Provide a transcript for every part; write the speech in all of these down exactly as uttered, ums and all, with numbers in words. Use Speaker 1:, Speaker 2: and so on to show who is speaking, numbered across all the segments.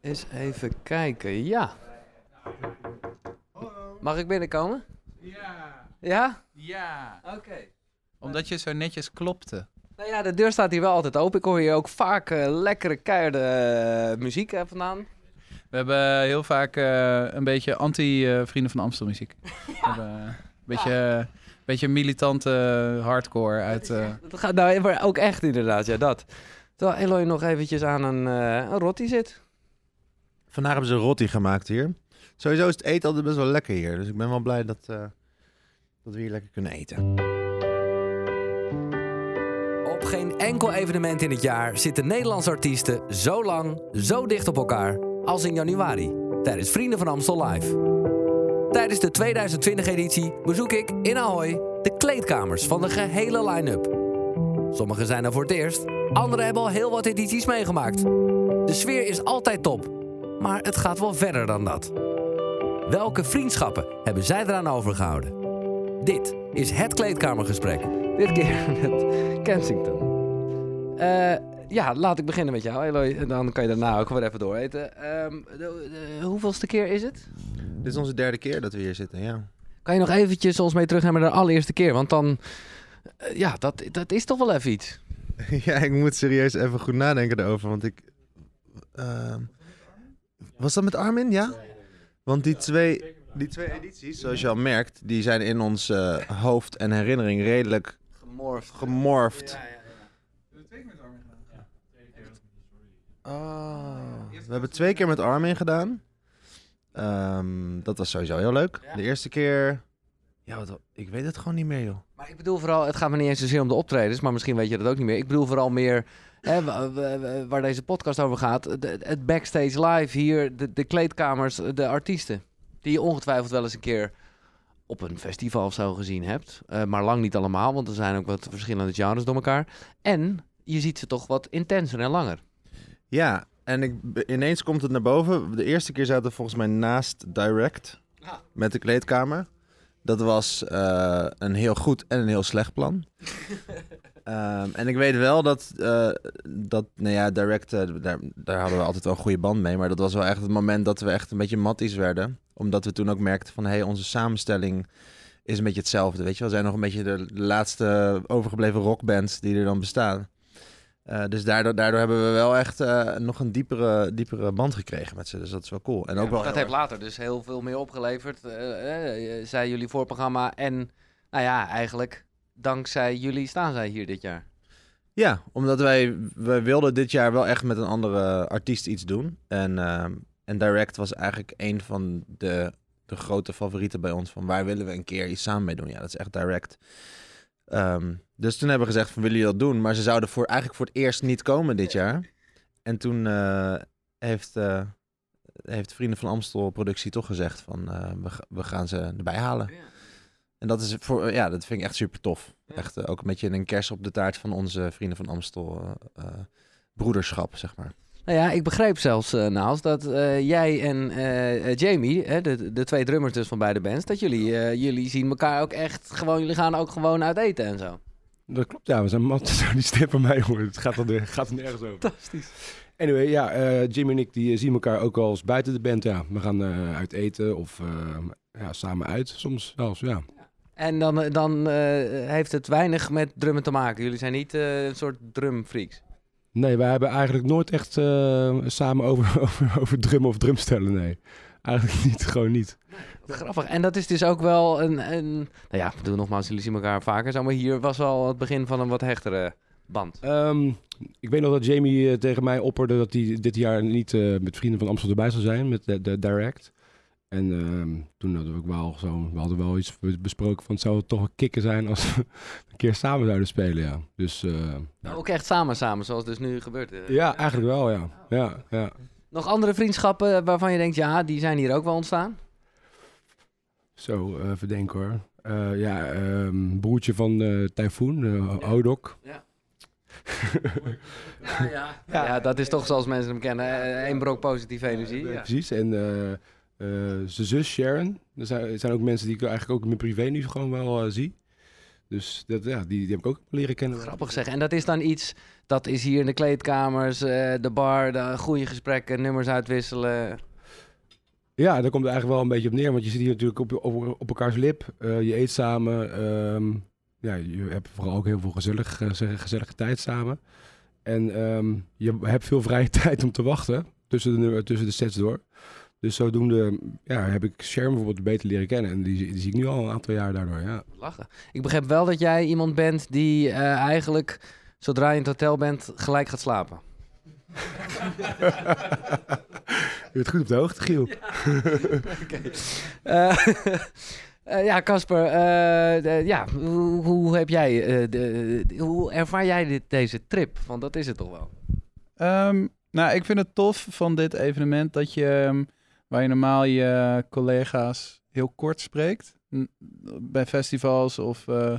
Speaker 1: Eens even kijken, ja. Mag ik binnenkomen?
Speaker 2: Ja.
Speaker 1: Ja?
Speaker 2: Ja.
Speaker 1: Oké. Okay.
Speaker 2: Omdat je zo netjes klopte.
Speaker 1: Nou ja, de deur staat hier wel altijd open. Ik hoor hier ook vaak uh, lekkere keiharde uh, muziek uh, vandaan.
Speaker 2: We hebben heel vaak uh, een beetje anti-Vrienden uh, van Amstel muziek. Ja. We hebben uh, een beetje, ja. uh, beetje militante uh, hardcore uit... Uh...
Speaker 1: Dat gaat nou ook echt inderdaad, ja dat. Terwijl Eloy nog eventjes aan een, uh, een rotti zit.
Speaker 3: Vandaag hebben ze een rotti gemaakt hier. Sowieso is het eten altijd best wel lekker hier. Dus ik ben wel blij dat, uh, dat we hier lekker kunnen eten.
Speaker 4: Op geen enkel evenement in het jaar zitten Nederlandse artiesten zo lang, zo dicht op elkaar als in januari tijdens Vrienden van Amstel Live. Tijdens de tweeduizend twintig editie bezoek ik in Ahoy de kleedkamers van de gehele line-up. Sommigen zijn er voor het eerst, anderen hebben al heel wat edities meegemaakt. De sfeer is altijd top, maar het gaat wel verder dan dat. Welke vriendschappen hebben zij eraan overgehouden? Dit is het kleedkamergesprek.
Speaker 1: Dit keer met Kensington. Uh, ja, laat ik beginnen met jou, Eloy. Dan kan je daarna ook weer even dooreten. Um, de, de, hoeveelste keer is het?
Speaker 3: Dit is onze derde keer dat we hier zitten, ja.
Speaker 1: Kan je nog eventjes ons mee terugnemen naar de allereerste keer? Want dan, uh, ja, dat, dat is toch wel even iets.
Speaker 3: Ja, ik moet serieus even goed nadenken erover, want ik... Uh, was dat met Armin, ja? Want die twee, die twee edities, zoals je al merkt, die zijn in ons uh, hoofd en herinnering redelijk
Speaker 1: gemorfd.
Speaker 3: gemorfd.
Speaker 1: Ja, ja, ja.
Speaker 2: We hebben twee keer met Armin gedaan. Ja, twee keer.
Speaker 3: Oh, we hebben twee keer met Armin gedaan. Um, dat was sowieso heel leuk. De eerste keer... Ja, wat, ik weet het gewoon niet meer, joh.
Speaker 1: Maar ik bedoel vooral, het gaat me niet eens zozeer om de optredens, maar misschien weet je dat ook niet meer. Ik bedoel vooral meer, hè, waar deze podcast over gaat, het backstage live hier, de, de kleedkamers, de artiesten. Die je ongetwijfeld wel eens een keer op een festival of zo gezien hebt. Uh, maar lang niet allemaal, want er zijn ook wat verschillende genres door elkaar. En je ziet ze toch wat intenser en langer.
Speaker 3: Ja, en ik, ineens komt het naar boven. De eerste keer zaten we volgens mij naast Direct ah. met de kleedkamer. Dat was uh, een heel goed en een heel slecht plan. um, en ik weet wel dat, uh, dat nou ja, Direct, uh, daar, daar hadden we altijd wel een goede band mee. Maar dat was wel echt het moment dat we echt een beetje matties werden. Omdat we toen ook merkten van, hé, hey, onze samenstelling is een beetje hetzelfde. Weet je wel, we zijn nog een beetje de, de laatste overgebleven rockbands die er dan bestaan. Uh, dus daardoor, daardoor hebben we wel echt uh, nog een diepere, diepere band gekregen met ze. Dus dat is wel cool. En
Speaker 1: ja,
Speaker 3: ook wel
Speaker 1: dat heeft erg... later dus heel veel meer opgeleverd. Uh, uh, zij jullie voorprogramma. En nou ja, eigenlijk dankzij jullie staan zij hier dit jaar.
Speaker 3: Ja, omdat wij, wij wilden dit jaar wel echt met een andere artiest iets doen. En, uh, en Direct was eigenlijk een van de, de grote favorieten bij ons. Van waar willen we een keer iets samen mee doen? Ja, dat is echt Direct. Um, dus toen hebben we gezegd van, willen jullie dat doen? Maar ze zouden voor, eigenlijk voor het eerst niet komen dit jaar. En toen uh, heeft, uh, heeft Vrienden van Amstel productie toch gezegd van, uh, we, we gaan ze erbij halen. Ja. En dat is voor, uh, ja, dat vind ik echt super tof. Ja. Echt uh, ook een beetje een kers op de taart van onze Vrienden van Amstel uh, uh, broederschap, zeg maar.
Speaker 1: Nou ja, ik begreep zelfs, uh, Naals, dat uh, jij en uh, Jamie, hè, de, de twee drummers dus van beide bands, dat jullie, uh, jullie zien elkaar ook echt gewoon, jullie gaan ook gewoon uit eten en zo.
Speaker 5: Dat klopt, ja, we zijn matten, die stem van mij, hoor. Het gaat er, gaat er nergens over.
Speaker 1: Fantastisch.
Speaker 5: Anyway, ja, uh, Jamie en ik die zien elkaar ook al eens buiten de band, ja. We gaan uh, uit eten of uh, ja, samen uit, soms zelfs, ja.
Speaker 1: En dan, dan uh, heeft het weinig met drummen te maken. Jullie zijn niet uh, een soort drumfreaks.
Speaker 5: Nee, wij hebben eigenlijk nooit echt uh, samen over, over, over drummen of drumstellen, nee. Eigenlijk niet, gewoon niet.
Speaker 1: Grappig. En dat is dus ook wel een... een nou ja, ik bedoel nogmaals, jullie zien elkaar vaker zo, maar hier was al het begin van een wat hechtere band.
Speaker 5: Um, ik weet nog dat Jamie uh, tegen mij opperde dat hij dit jaar niet uh, met Vrienden van Amstel erbij zou zijn, met de, de Direct. En uh, toen hadden we ook wel zo, we hadden wel iets besproken van het zou toch een kicken zijn als we een keer samen zouden spelen, ja. Dus, uh,
Speaker 1: nou, ook echt samen samen, zoals dus nu gebeurt. Uh,
Speaker 5: ja, eigenlijk wel, ja. ja, ja.
Speaker 1: Nog andere vriendschappen waarvan je denkt, ja, die zijn hier ook wel ontstaan?
Speaker 5: Zo, uh, even denken hoor. Uh, ja, um, broertje van uh, Typhoon, uh, ja. Odok.
Speaker 1: Ja. ja, ja. Ja, ja, dat is toch zoals mensen hem kennen, één brok positieve energie.
Speaker 5: Ja,
Speaker 1: ja.
Speaker 5: Precies, en uh, uh, zijn zus Sharon. Er zijn, er zijn ook mensen die ik eigenlijk ook in mijn privé nu gewoon wel uh, zie. Dus dat, ja, die, die heb ik ook leren kennen.
Speaker 1: Grappig zeg. En dat is dan iets, dat is hier in de kleedkamers, uh, de bar, de goede gesprekken, nummers uitwisselen.
Speaker 5: Ja, daar komt het eigenlijk wel een beetje op neer. Want je zit hier natuurlijk op, op, op elkaars lip. Uh, je eet samen. Um, ja, je hebt vooral ook heel veel gezellig, gezellige tijd samen. En um, je hebt veel vrije tijd om te wachten tussen de, tussen de sets door. Dus zodoende ja, heb ik Sherm bijvoorbeeld beter leren kennen. En die, die zie ik nu al een aantal jaar daardoor, ja.
Speaker 1: Lachen. Ik begrijp wel dat jij iemand bent die uh, eigenlijk, zodra je in het hotel bent, gelijk gaat slapen.
Speaker 5: Je bent goed op de hoogte, Giel.
Speaker 1: Ja, okay. uh, uh, ja Casper, uh, ja, hoe, hoe heb jij, uh, de, de, hoe ervaar jij dit, deze trip? Want dat is het toch wel?
Speaker 2: Um, nou, ik vind het tof van dit evenement dat je, um, waar je normaal je collega's heel kort spreekt, n- bij festivals of... Uh,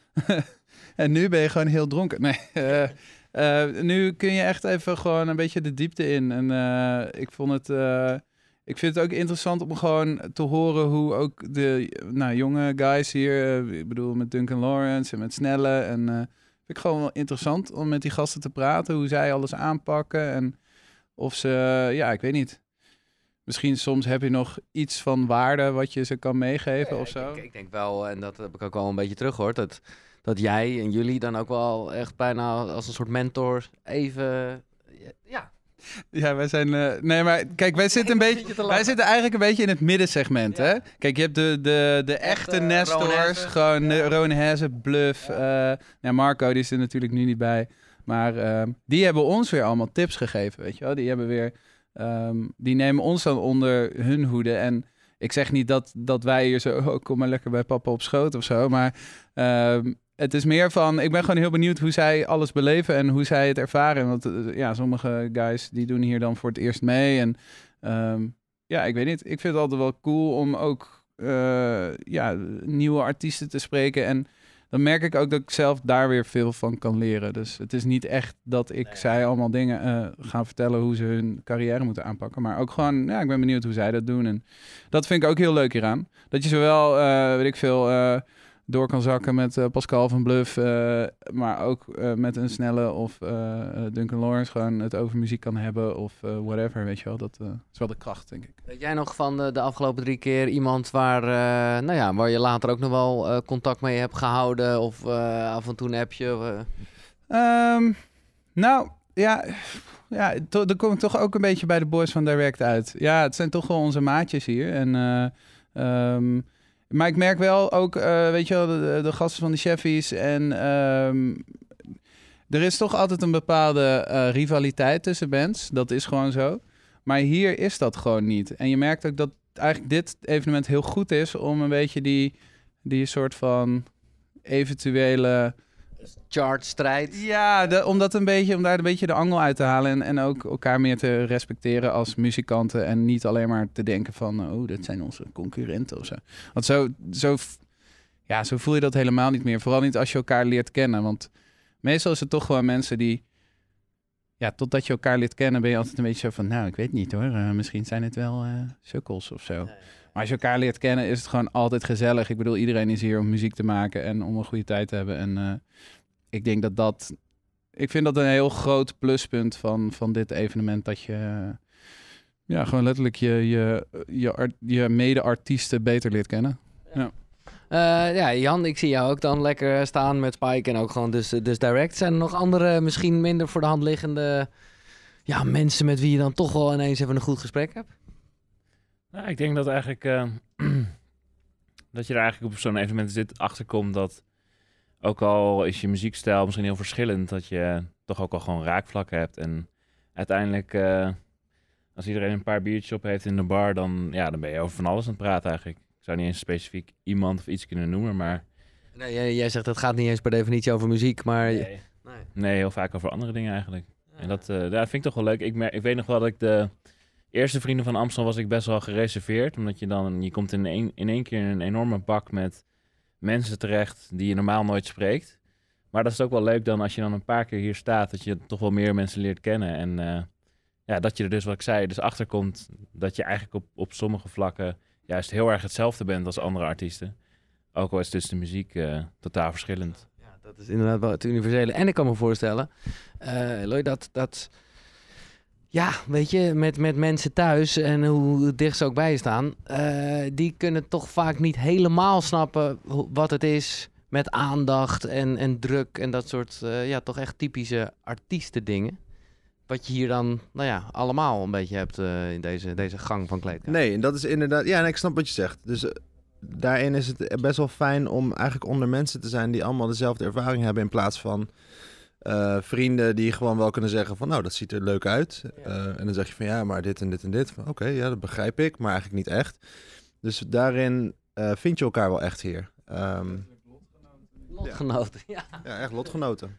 Speaker 2: en nu ben je gewoon heel dronken. Nee, uh, uh, nu kun je echt even gewoon een beetje de diepte in. En uh, ik vond het... Uh, ik vind het ook interessant om gewoon te horen hoe ook de nou, jonge guys hier... Uh, ik bedoel, met Duncan Lawrence en met Snelle. En uh, vind ik gewoon wel interessant om met die gasten te praten. Hoe zij alles aanpakken. En of ze... Uh, ja, ik weet niet. Misschien soms heb je nog iets van waarde wat je ze kan meegeven
Speaker 1: ja,
Speaker 2: of zo.
Speaker 1: Ik, ik denk wel, en dat heb ik ook wel een beetje teruggehoord... dat dat jij en jullie dan ook wel echt bijna als een soort mentor even... Ja,
Speaker 2: ja wij zijn... Uh, nee, maar kijk, wij zitten, een beetje, wij zitten eigenlijk een beetje in het middensegment, ja. Hè? Kijk, je hebt de, de, de echte, echte Nestors, gewoon ja. Ron Hesse, Bluff. Ja. Uh, ja, Marco, die is er natuurlijk nu niet bij. Maar uh, die hebben ons weer allemaal tips gegeven, weet je wel. Die hebben weer... Um, die nemen ons dan onder hun hoede. En ik zeg niet dat, dat wij hier zo... Oh, kom maar lekker bij papa op schoot of zo, maar... Um, het is meer van, ik ben gewoon heel benieuwd hoe zij alles beleven en hoe zij het ervaren. Want uh, ja, sommige guys die doen hier dan voor het eerst mee. En um, ja, ik weet niet. Ik vind het altijd wel cool om ook uh, ja, nieuwe artiesten te spreken. En dan merk ik ook dat ik zelf daar weer veel van kan leren. Dus het is niet echt dat ik nee. zij allemaal dingen uh, ga vertellen hoe ze hun carrière moeten aanpakken. Maar ook gewoon, ja, ik ben benieuwd hoe zij dat doen. En dat vind ik ook heel leuk hieraan. Dat je zowel, uh, weet ik veel... Uh, door kan zakken met uh, Pascal van Bluff, uh, maar ook uh, met een Snelle of uh, Duncan Lawrence gewoon het over muziek kan hebben of uh, whatever, weet je wel. Dat uh, is wel de kracht, denk ik.
Speaker 1: Weet jij nog van de, de afgelopen drie keer iemand waar, uh, nou ja, waar je later ook nog wel uh, contact mee hebt gehouden of uh, af en toe een appje?
Speaker 2: Uh... Um, nou, ja... Ja, to- dan kom ik toch ook een beetje bij de boys van Direct uit. Ja, het zijn toch wel onze maatjes hier en... Uh, um, Maar ik merk wel ook, uh, weet je wel, de, de gasten van de Cheffies en um, er is toch altijd een bepaalde uh, rivaliteit tussen bands. Dat is gewoon zo. Maar hier is dat gewoon niet. En je merkt ook dat eigenlijk dit evenement heel goed is om een beetje die, die soort van eventuele...
Speaker 1: chartstrijd.
Speaker 2: Ja, de, om, dat een beetje, om daar een beetje de angel uit te halen en, en ook elkaar meer te respecteren als muzikanten en niet alleen maar te denken van, oh, dat zijn onze concurrenten of zo. Want zo, zo, ja, zo voel je dat helemaal niet meer. Vooral niet als je elkaar leert kennen, want meestal is het toch gewoon mensen die, ja, totdat je elkaar leert kennen ben je altijd een beetje zo van, nou, ik weet niet hoor, uh, misschien zijn het wel uh, sukkels of zo. Nee, nee. Maar als je elkaar leert kennen is het gewoon altijd gezellig. Ik bedoel, iedereen is hier om muziek te maken en om een goede tijd te hebben en... Uh, Ik denk dat dat... Ik vind dat een heel groot pluspunt van, van dit evenement. Dat je ja, gewoon letterlijk je, je, je, je mede-artiesten beter leert kennen. Ja.
Speaker 1: Uh, ja, Jan, ik zie jou ook dan lekker staan met Spike en ook gewoon dus, dus Direct. Zijn er nog andere, misschien minder voor de hand liggende ja, mensen met wie je dan toch wel ineens even een goed gesprek hebt?
Speaker 6: Nou, ik denk dat eigenlijk... Uh, dat je er eigenlijk op zo'n evenement zit achterkomt dat... Ook al is je muziekstijl misschien heel verschillend, dat je toch ook al gewoon raakvlakken hebt. En uiteindelijk, uh, als iedereen een paar biertjes op heeft in de bar, dan, ja, dan ben je over van alles aan het praten eigenlijk. Ik zou niet eens specifiek iemand of iets kunnen noemen, maar...
Speaker 1: Nee, jij, jij zegt het gaat niet eens per definitie over muziek, maar...
Speaker 6: Nee, nee. nee heel vaak over andere dingen eigenlijk. Ja. En dat, uh, dat vind ik toch wel leuk. Ik, mer- ik weet nog wel dat ik de eerste Vrienden van Amstel was ik best wel gereserveerd. Omdat je dan, je komt in één, in één keer in een enorme bak met... mensen terecht die je normaal nooit spreekt. Maar dat is ook wel leuk dan als je dan een paar keer hier staat... dat je toch wel meer mensen leert kennen. En uh, ja, dat je er dus, wat ik zei, dus achterkomt... dat je eigenlijk op, op sommige vlakken juist heel erg hetzelfde bent als andere artiesten. Ook al is dus de muziek uh, totaal verschillend.
Speaker 1: Ja, dat is inderdaad wel het universele. En ik kan me voorstellen, uh, Eloy, dat... dat ja, weet je, met, met mensen thuis en hoe dicht ze ook bij je staan, uh, die kunnen toch vaak niet helemaal snappen ho- wat het is met aandacht en, en druk en dat soort, uh, ja, toch echt typische artiestendingen. Wat je hier dan, nou ja, allemaal een beetje hebt uh, in deze, deze gang van kleedkamer.
Speaker 3: Nee, en dat is inderdaad... Ja, nee, ik snap wat je zegt. Dus uh, daarin is het best wel fijn om eigenlijk onder mensen te zijn die allemaal dezelfde ervaring hebben in plaats van... Uh, vrienden die gewoon wel kunnen zeggen van, nou, dat ziet er leuk uit. Uh, en dan zeg je van, ja, maar dit en dit en dit. Oké, okay, ja, dat begrijp ik, maar eigenlijk niet echt. Dus daarin uh, vind je elkaar wel echt hier. Um,
Speaker 1: lotgenoten, ja.
Speaker 3: Ja, echt lotgenoten.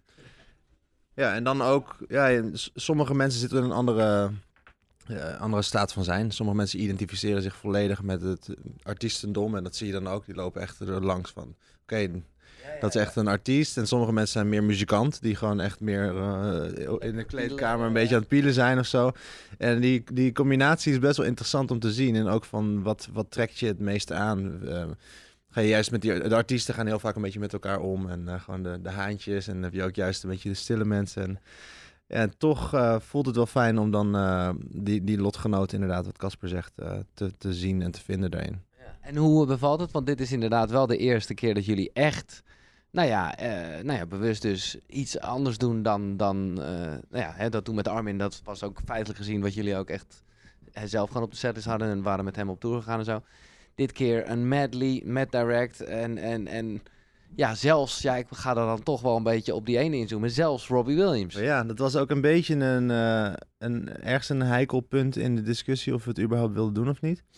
Speaker 3: Ja, en dan ook, ja, sommige mensen zitten in een andere, uh, andere staat van zijn. Sommige mensen identificeren zich volledig met het artiestendom. En dat zie je dan ook, die lopen echt er langs van, oké... Okay, dat is echt een artiest. En sommige mensen zijn meer muzikant. Die gewoon echt meer uh, in de kleedkamer een beetje aan het pielen zijn of zo. En die, die combinatie is best wel interessant om te zien. En ook van wat, wat trekt je het meeste aan. Uh, ga je juist met die... De artiesten gaan heel vaak een beetje met elkaar om. En uh, gewoon de, de haantjes. En dan heb je ook juist een beetje de stille mensen. En, ja, en toch uh, voelt het wel fijn om dan uh, die, die lotgenoten inderdaad, wat Casper zegt, uh, te, te zien en te vinden daarin.
Speaker 1: En hoe bevalt het? Want dit is inderdaad wel de eerste keer dat jullie echt, nou ja, uh, nou ja bewust dus iets anders doen dan, dan uh, nou ja, hè, dat doen met Armin. Dat was ook feitelijk gezien wat jullie ook echt zelf gewoon op de setlist hadden en waren met hem op tour gegaan en zo. Dit keer een medley met direct en, en, en ja, zelfs, ja, ik ga er dan toch wel een beetje op die ene inzoomen, zelfs Robbie Williams.
Speaker 3: Ja, dat was ook een beetje een, uh, een ergens een heikel punt in de discussie of we het überhaupt wilden doen of niet.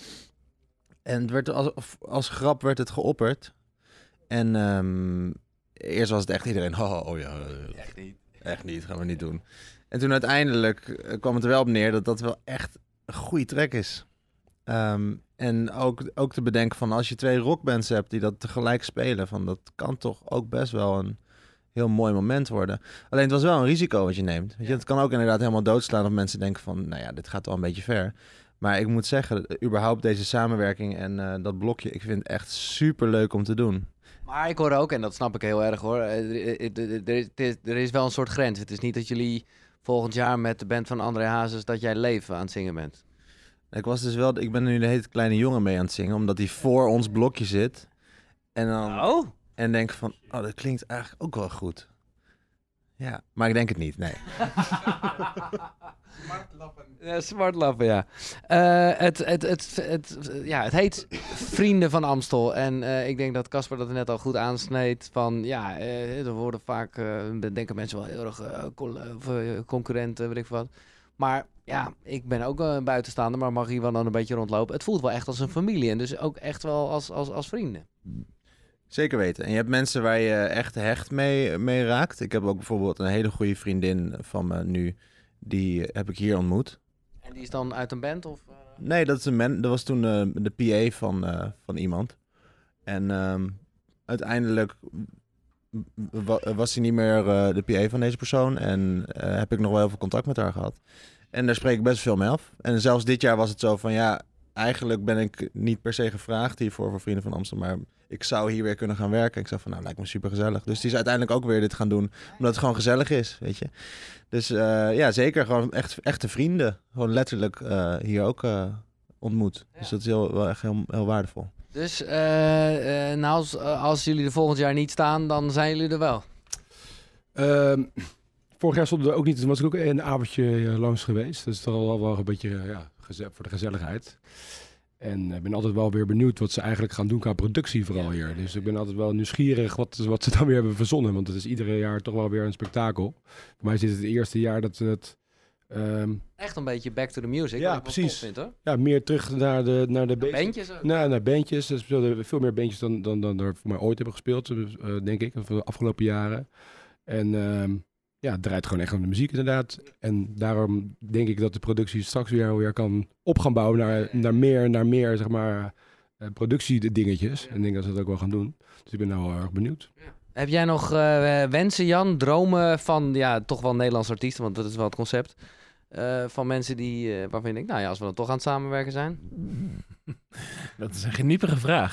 Speaker 3: En het werd als, als grap werd het geopperd. En um, eerst was het echt iedereen, oh, oh ja, uh, echt niet. Echt niet, gaan we niet doen. En toen uiteindelijk uh, kwam het er wel op neer dat dat wel echt een goede track is. Um, en ook, ook te bedenken van als je twee rockbands hebt die dat tegelijk spelen, van dat kan toch ook best wel een heel mooi moment worden. Alleen het was wel een risico wat je neemt. Weet je, het kan ook inderdaad helemaal doodslaan of mensen denken van, nou ja, dit gaat wel een beetje ver. Maar ik moet zeggen, überhaupt deze samenwerking en uh, dat blokje, ik vind het echt super leuk om te doen.
Speaker 1: Maar ik hoor ook, en dat snap ik heel erg hoor, er, er, er, er is wel een soort grens. Het is niet dat jullie volgend jaar met de band van André Hazes dat jij Leven aan het zingen bent.
Speaker 3: Ik was dus wel, ik ben nu de hele kleine jongen mee aan het zingen, omdat hij voor ons blokje zit. En dan
Speaker 1: oh.
Speaker 3: en denk van, oh, dat klinkt eigenlijk ook wel goed. Ja, maar ik denk het niet, nee.
Speaker 1: Smartlappen. Ja, smartlappen, ja. Uh, het, het, het, het, ja. Het heet Vrienden van Amstel. En uh, ik denk dat Casper dat er net al goed aansneed. Van ja, uh, er worden vaak, uh, denken mensen wel heel erg uh, col- uh, concurrenten, weet ik wat. Maar ja, ik ben ook een buitenstaander, maar mag hier wel dan een beetje rondlopen. Het voelt wel echt als een familie en dus ook echt wel als, als, als vrienden.
Speaker 3: Zeker weten. En je hebt mensen waar je echt hecht mee, mee raakt. Ik heb ook bijvoorbeeld een hele goede vriendin van me nu. Die heb ik hier ontmoet.
Speaker 1: En die is dan uit een band? Of, uh...
Speaker 3: Nee, dat, is een man, dat was toen uh, de P A van, uh, van iemand. En um, uiteindelijk wa- was hij niet meer uh, de P A van deze persoon. En uh, heb ik nog wel heel veel contact met haar gehad. En daar spreek ik best veel mee af. En zelfs dit jaar was het zo van ja, eigenlijk ben ik niet per se gevraagd hiervoor voor Vrienden van Amstel. Maar ik zou hier weer kunnen gaan werken. Ik zei van nou, lijkt me super gezellig. Dus die is uiteindelijk ook weer dit gaan doen. Omdat het gewoon gezellig is, weet je. Dus uh, ja, zeker gewoon echt echte vrienden. Gewoon letterlijk uh, hier ook uh, ontmoet. Ja. Dus dat is heel, wel echt heel, heel waardevol.
Speaker 1: Dus uh, uh, nou, als, uh, als jullie er volgend jaar niet staan, dan zijn jullie er wel?
Speaker 5: Uh, vorig jaar stonden we ook niet. Toen was ik ook een avondje uh, langs geweest. Dat is toch wel, wel een beetje uh, ja, geze- voor de gezelligheid. En ik uh, ben altijd wel weer benieuwd wat ze eigenlijk gaan doen qua productie vooral hier. Dus ik ben altijd wel nieuwsgierig wat, wat ze dan weer hebben verzonnen. Want het is iedere jaar toch wel weer een spektakel. Voor mij is dit het eerste jaar dat het... Um,
Speaker 1: Echt een beetje back to the music.
Speaker 5: Ja,
Speaker 1: wat ik
Speaker 5: precies.
Speaker 1: Vind, hoor.
Speaker 5: Ja, meer terug naar de... Naar de
Speaker 1: be- bandjes ook.
Speaker 5: Nou, naar bandjes. Ze speelden veel meer bandjes dan, dan, dan er voor mij ooit hebben gespeeld, uh, denk ik, de afgelopen jaren. En... Um, Ja, het draait gewoon echt om de muziek inderdaad. En daarom denk ik dat de productie straks weer, weer kan op gaan bouwen naar, naar meer, naar meer zeg maar, uh, productiedingetjes. En ik denk dat ze dat ook wel gaan doen. Dus ik ben nou erg benieuwd.
Speaker 1: Ja. Heb jij nog uh, wensen, Jan? Dromen van, ja, toch wel Nederlandse artiesten, want dat is wel het concept. Uh, van mensen die, uh, waarvan je denkt, nou ja, als we dan toch aan het samenwerken zijn.
Speaker 6: Dat is een geniepige vraag.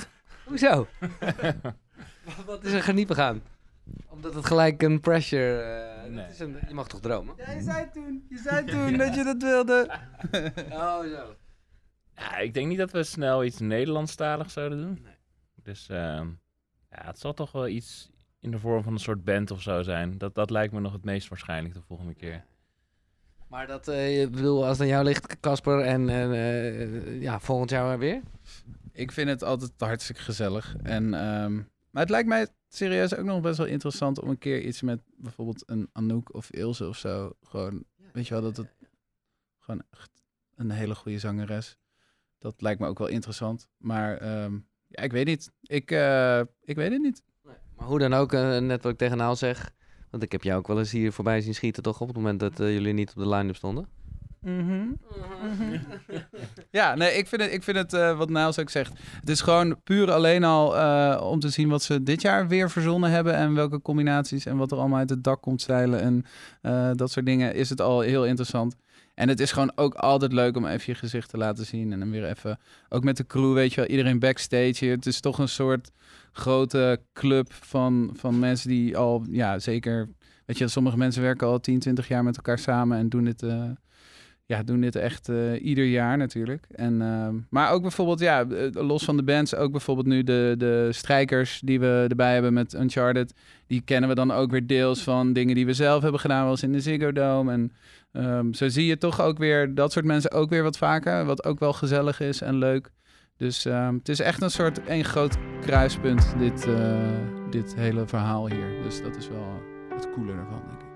Speaker 1: Hoezo? Wat is er geniepig aan? Omdat het gelijk een pressure... Uh,
Speaker 6: Nee.
Speaker 1: dat is een, je mag toch dromen?
Speaker 2: Ja, je zei toen, je zei toen dat je dat wilde.
Speaker 1: Oh, zo.
Speaker 6: Ja, ik denk niet dat we snel iets Nederlandstaligs zouden doen. Nee. Dus uh, ja, het zal toch wel iets in de vorm van een soort band of zo zijn. Dat, dat lijkt me nog het meest waarschijnlijk de volgende keer.
Speaker 1: Maar dat, uh, ik bedoel, als het aan jou ligt, Casper, en uh, ja, volgend jaar weer?
Speaker 2: Ik vind het altijd hartstikke gezellig. En, um, maar het lijkt mij serieus ook nog best wel interessant om een keer iets met bijvoorbeeld een Anouk of Ilse of zo. Gewoon, weet je wel, dat het gewoon echt een hele goede zangeres. Dat lijkt me ook wel interessant. Maar um, ja, ik weet niet. Ik, uh, ik weet het niet.
Speaker 1: Nee. Maar hoe dan ook, uh, net wat ik tegen Naal zeg. Want ik heb jou ook wel eens hier voorbij zien schieten, toch? Op het moment dat uh, jullie niet op de line-up stonden.
Speaker 2: Mm-hmm. Mm-hmm. Ja, nee, ik vind het, ik vind het uh, wat Niles ook zegt. Het is gewoon puur alleen al uh, om te zien wat ze dit jaar weer verzonnen hebben. En welke combinaties en wat er allemaal uit het dak komt zeilen. En uh, dat soort dingen is het al heel interessant. En het is gewoon ook altijd leuk om even je gezicht te laten zien. En dan weer even, ook met de crew, weet je wel, iedereen backstage. Het is toch een soort grote club van, van mensen die al, ja, zeker... Weet je, sommige mensen werken al tien, twintig jaar met elkaar samen en doen dit... Uh, Ja, doen dit echt uh, ieder jaar natuurlijk. En, uh, maar ook bijvoorbeeld, ja, los van de bands, ook bijvoorbeeld nu de, de strijkers die we erbij hebben met Uncharted. Die kennen we dan ook weer deels van dingen die we zelf hebben gedaan, wel eens in de Ziggo Dome. En um, zo zie je toch ook weer dat soort mensen ook weer wat vaker, wat ook wel gezellig is en leuk. Dus um, het is echt een soort één groot kruispunt, dit, uh, dit hele verhaal hier. Dus dat is wel het coole ervan, denk ik.